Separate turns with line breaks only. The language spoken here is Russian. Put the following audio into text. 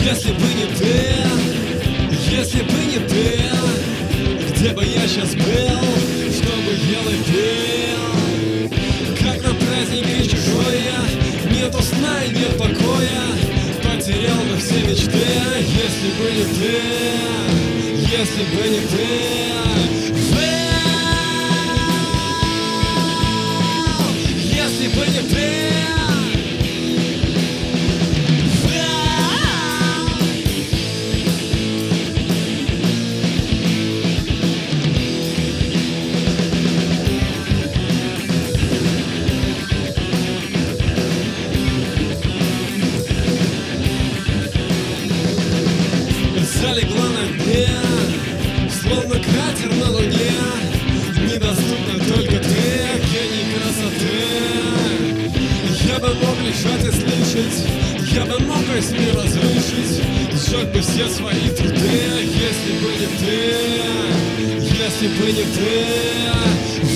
Если бы не ты, если бы не ты, где бы я сейчас был, что бы ел и пил? Как на празднике чужое, нету сна и нет покоя, потерял бы все мечты. Если бы не ты, если бы не ты, если бы не ты. Залегла на дне, словно кратер на луне. Недоступна только ты, гений красоты. Я бы мог лежать и слышать, я бы мог весь мир разрушить, сжег бы все свои труды. Если бы не ты, если бы не ты.